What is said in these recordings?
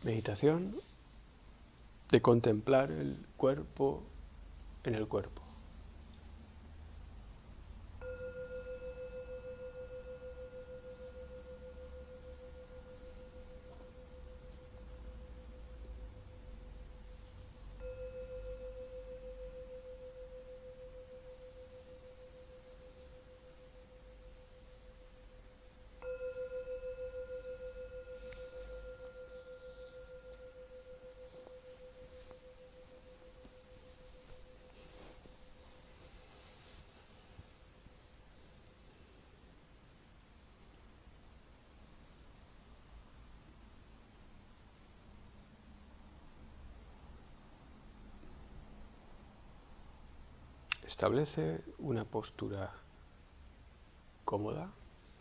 Meditación de contemplar el cuerpo en el cuerpo. Establece una postura cómoda.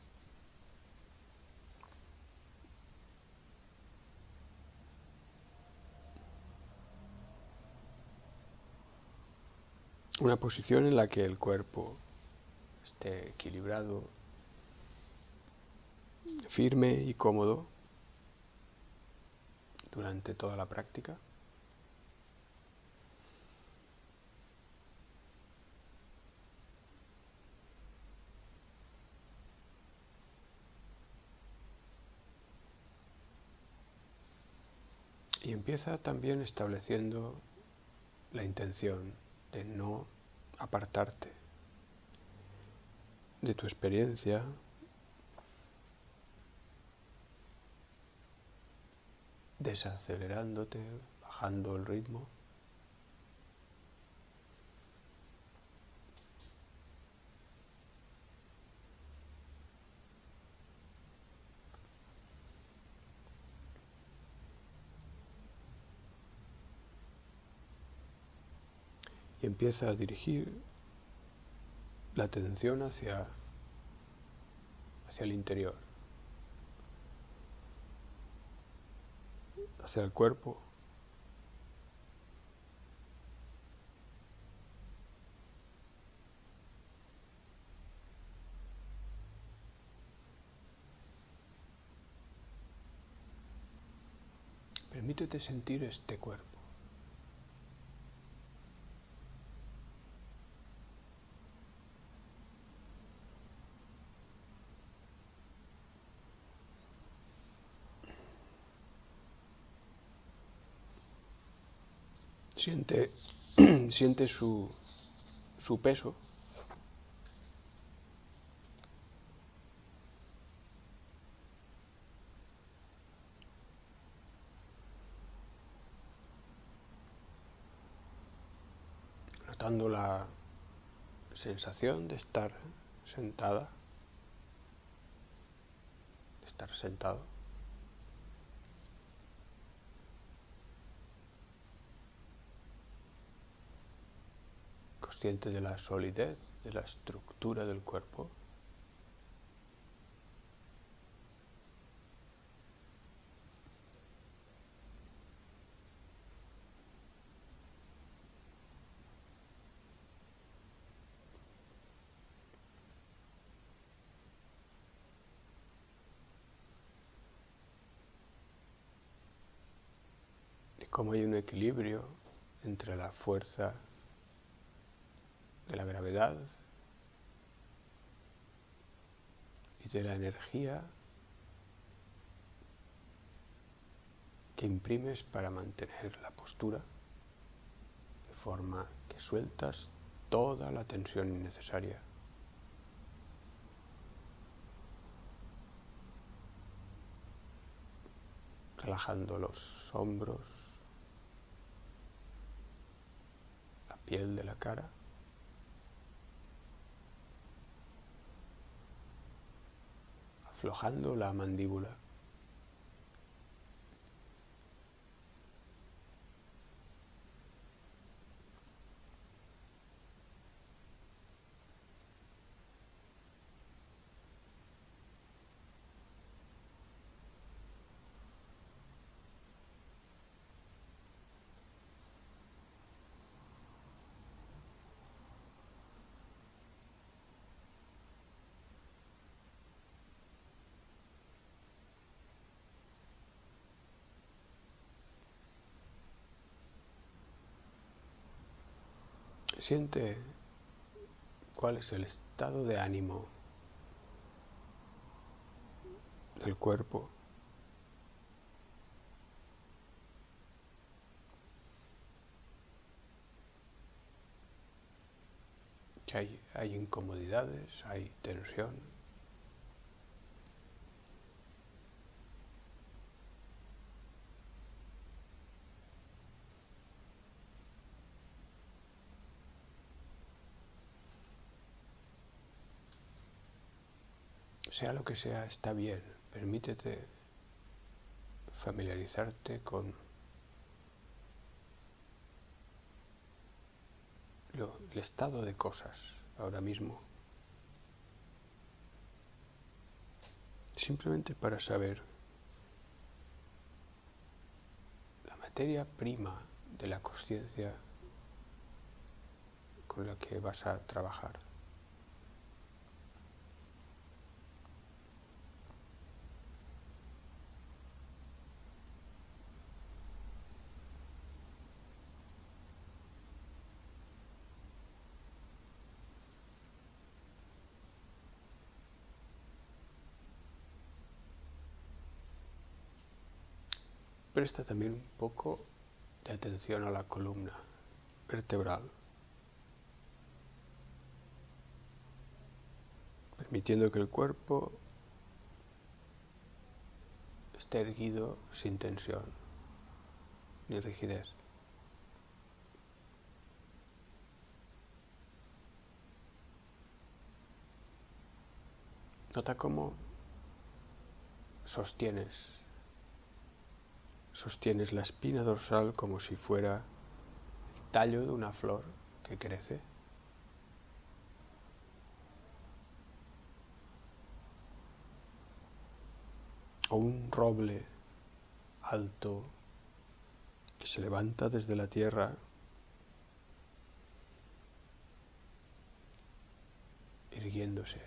Una posición en la que el cuerpo esté equilibrado, firme y cómodo durante toda la práctica. Y empieza también estableciendo la intención de no apartarte de tu experiencia, desacelerándote, bajando el ritmo. Y empieza a dirigir la atención hacia el interior, hacia el cuerpo. Permítete sentir este cuerpo. Siente su peso. Notando la sensación de estar sentada, de estar sentado. Consciente de la solidez, de la estructura del cuerpo. Y cómo hay un equilibrio entre la fuerza de la gravedad y de la energía que imprimes para mantener la postura, de forma que sueltas toda la tensión innecesaria. Relajando los hombros, la piel de la cara, aflojando la mandíbula. Siente cuál es el estado de ánimo del cuerpo. Que hay incomodidades, hay tensión. Sea lo que sea, está bien. Permítete familiarizarte con el estado de cosas ahora mismo. Simplemente para saber la materia prima de la conciencia con la que vas a trabajar. Presta también un poco de atención a la columna vertebral, permitiendo que el cuerpo esté erguido sin tensión ni rigidez. Nota cómo sostienes la espina dorsal como si fuera el tallo de una flor que crece. O un roble alto que se levanta desde la tierra irguiéndose.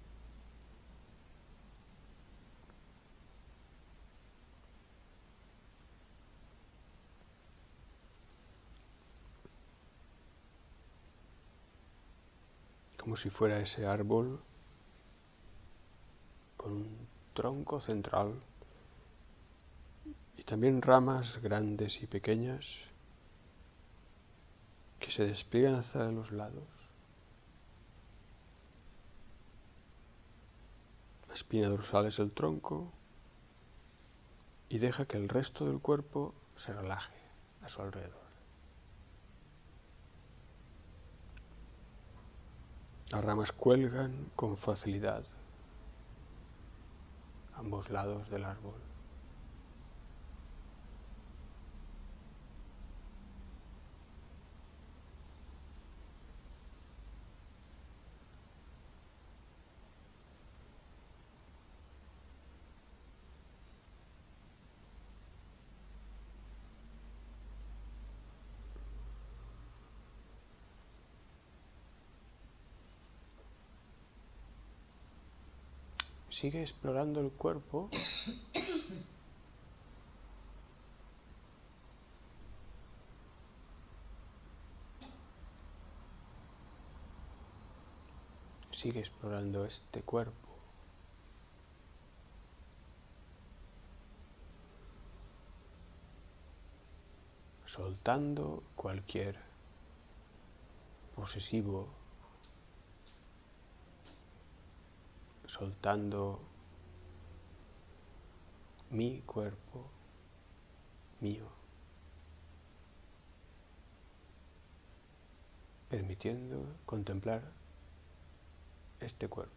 Como si fuera ese árbol con un tronco central y también ramas grandes y pequeñas que se despliegan hacia los lados. La espina dorsal es el tronco y deja que el resto del cuerpo se relaje a su alrededor. Las ramas cuelgan con facilidad a ambos lados del árbol. Sigue explorando el cuerpo sigue explorando este cuerpo, soltando cualquier posesivo, soltando mi cuerpo, mío, permitiendo contemplar este cuerpo.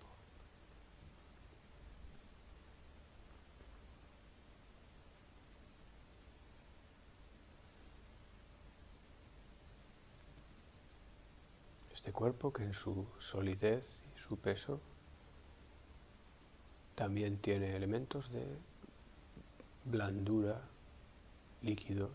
Este cuerpo que en su solidez y su peso también tiene elementos de blandura, líquidos.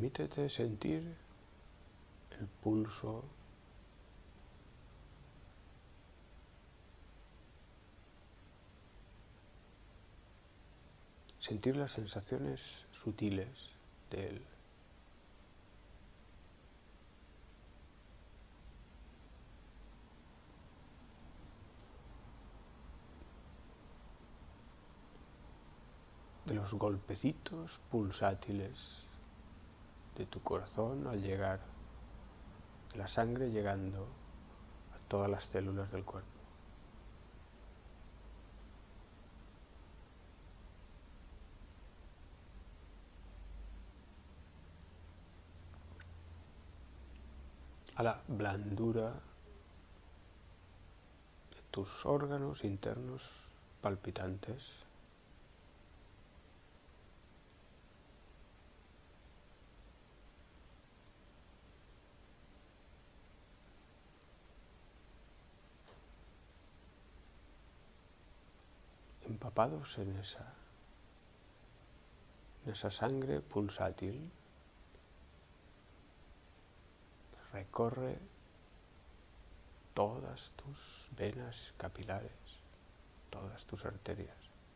Permítete sentir el pulso, sentir las sensaciones sutiles de él. De los golpecitos pulsátiles de tu corazón al llegar, de la sangre llegando a todas las células del cuerpo. A la blandura de tus órganos internos palpitantes. Empapados en esa sangre pulsátil, recorre todas tus venas capilares, todas tus arterias.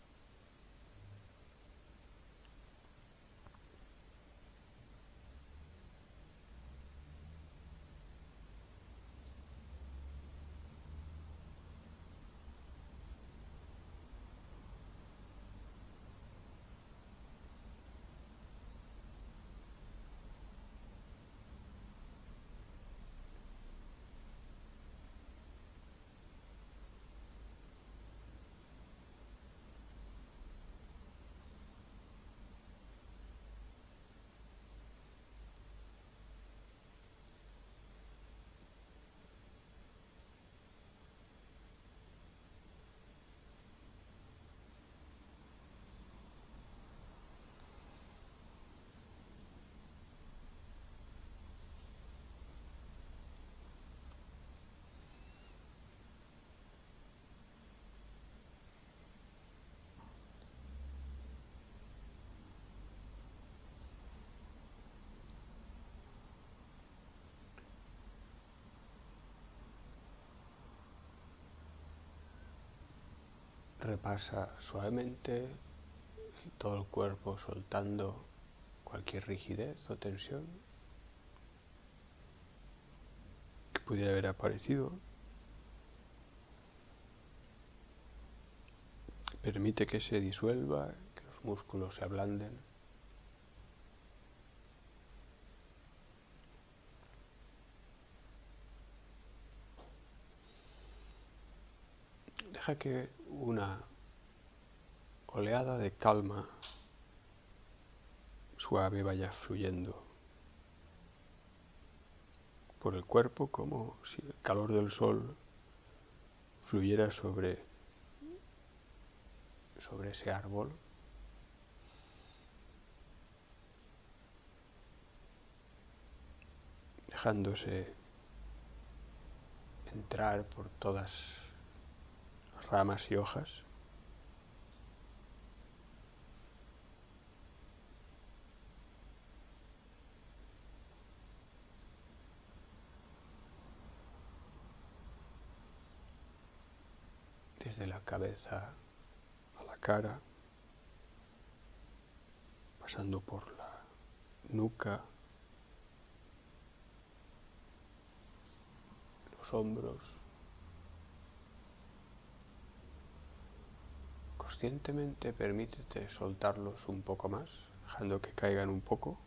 Repasa suavemente todo el cuerpo, soltando cualquier rigidez o tensión que pudiera haber aparecido. Permite que se disuelva, que los músculos se ablanden. Deja que una oleada de calma suave vaya fluyendo por el cuerpo, como si el calor del sol fluyera sobre ese árbol. Dejándose entrar por todas las ramas y hojas. Desde la cabeza a la cara, pasando por la nuca, los hombros. Conscientemente permítete soltarlos un poco más, dejando que caigan un poco.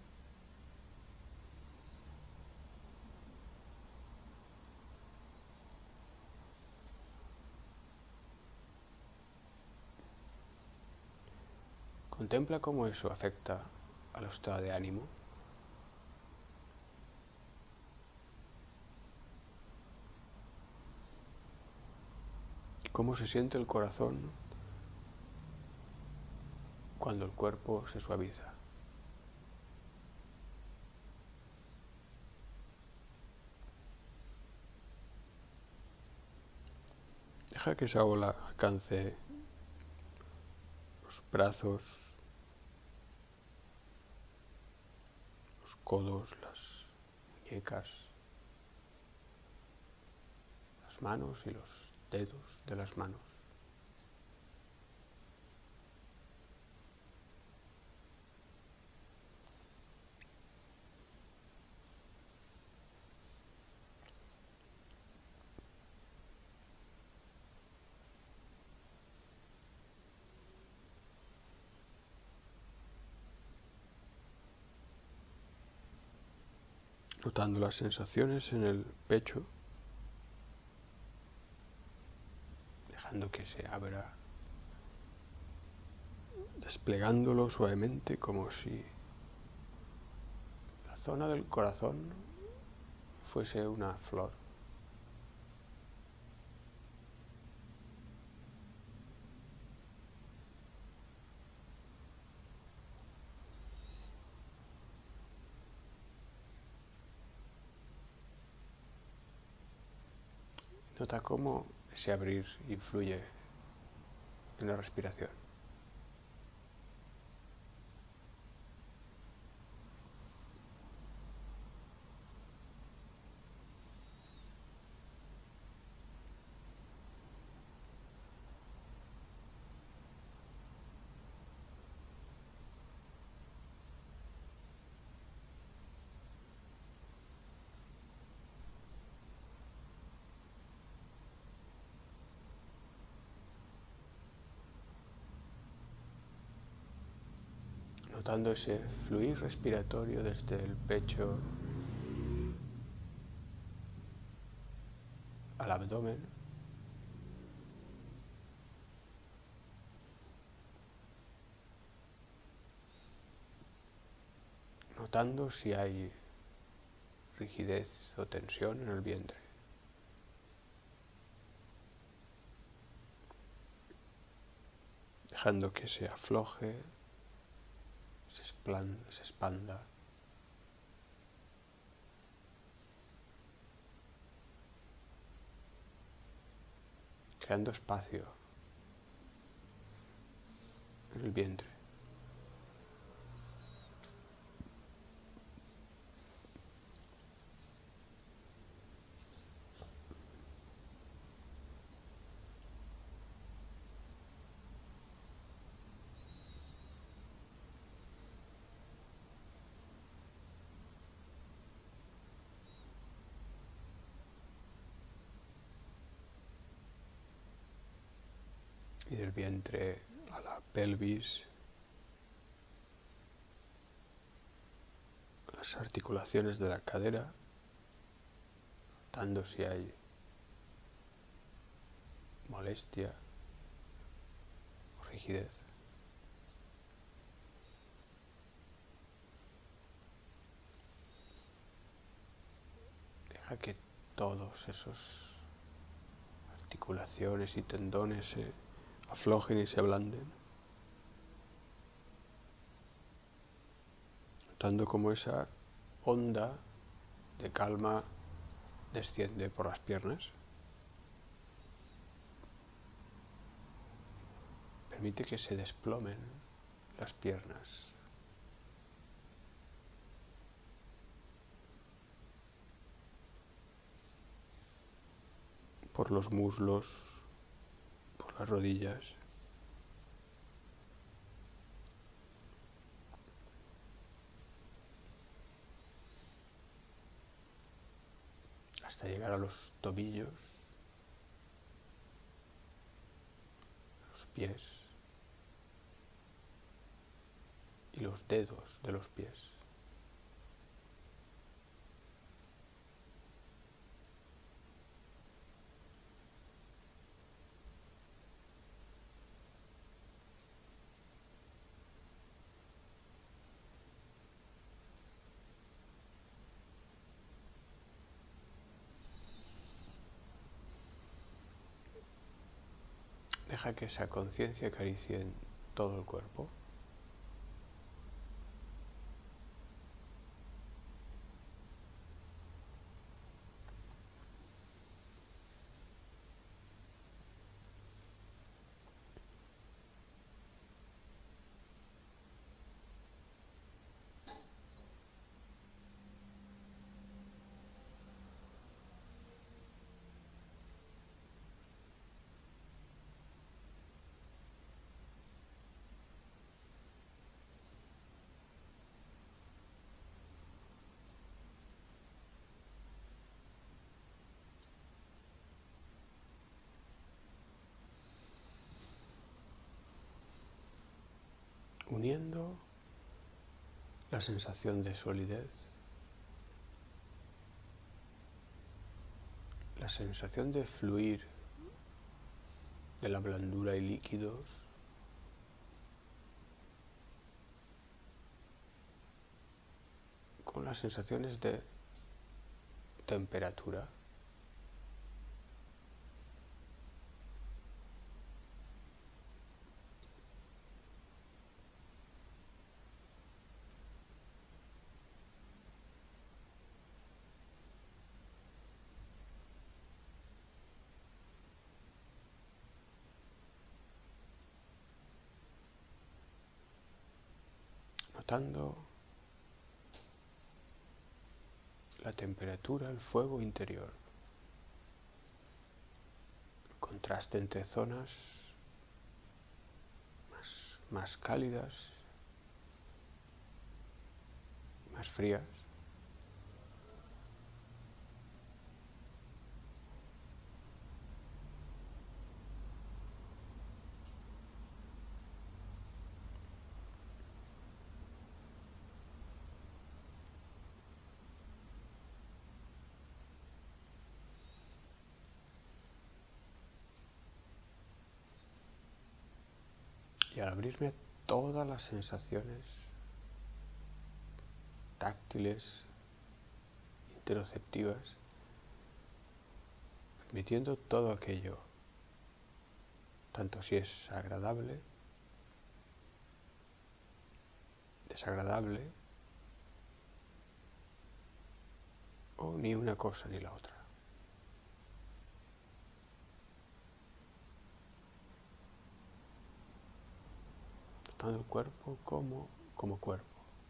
Contempla cómo eso afecta al estado de ánimo. Cómo se siente el corazón cuando el cuerpo se suaviza. Deja que esa ola alcance los brazos, codos, las muñecas, las manos y los dedos de las manos. Notando las sensaciones en el pecho, dejando que se abra, desplegándolo suavemente como si la zona del corazón fuese una flor. Nota cómo ese abrir influye en la respiración. Notando ese fluir respiratorio desde el pecho al abdomen, notando si hay rigidez o tensión en el vientre, dejando que se afloje, se expanda, creando espacio en el vientre. Y del vientre a la pelvis, las articulaciones de la cadera, notando si hay molestia o rigidez. Deja que todos esos articulaciones y tendones se aflojen y se ablanden, notando cómo esa onda de calma desciende por las piernas. Permite que se desplomen las piernas, por los muslos, por las rodillas. Hasta llegar a los tobillos, los pies y los dedos de los pies. Deja que esa conciencia acaricie en todo el cuerpo. uniendo la sensación de solidez, la sensación de fluir de la blandura y líquidos, con las sensaciones de temperatura. Notando la temperatura, el fuego interior, el contraste entre zonas más cálidas y más frías. Y al abrirme a todas las sensaciones táctiles, interoceptivas, permitiendo todo aquello, tanto si es agradable, desagradable, o ni una cosa ni la otra. Notando el cuerpo como cuerpo.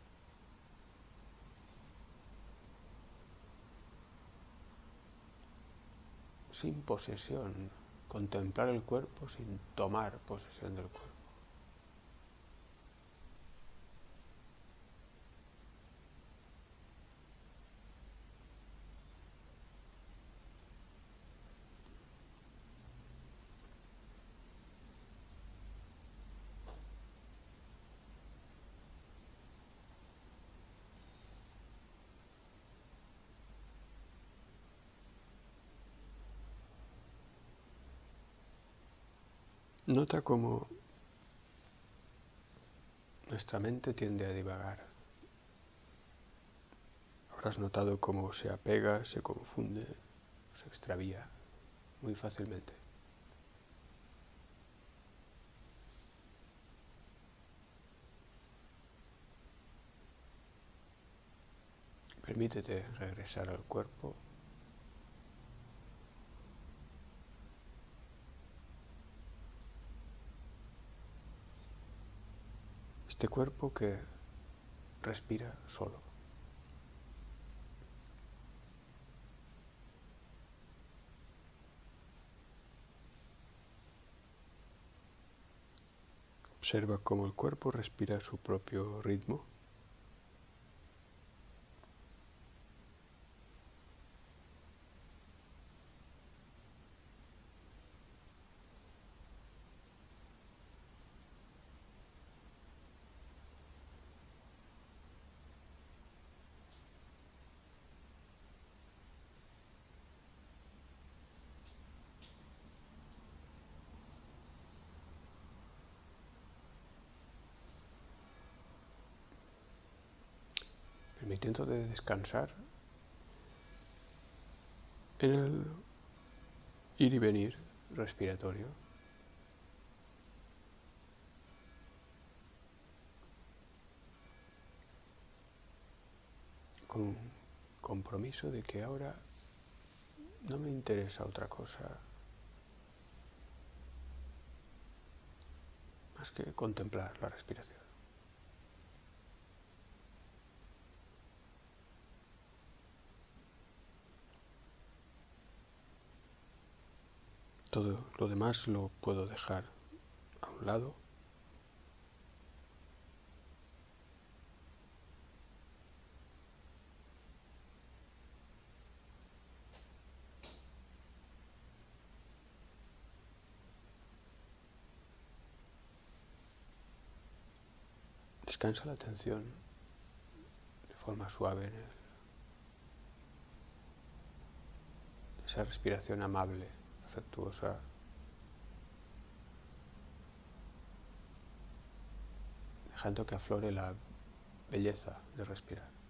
Sin posesión, contemplar el cuerpo sin tomar posesión del cuerpo. Nota cómo nuestra mente tiende a divagar. Habrás notado cómo se apega, se confunde, se extravía muy fácilmente. Permítete regresar al cuerpo. Este cuerpo que respira solo. Observa cómo el cuerpo respira a su propio ritmo. Permitiéndote descansar en el ir y venir respiratorio, con un compromiso de que ahora no me interesa otra cosa más que contemplar la respiración. Todo lo demás lo puedo dejar a un lado. Descansa la atención de forma suave en esa respiración amable, afectuosa, dejando que aflore la belleza de respirar.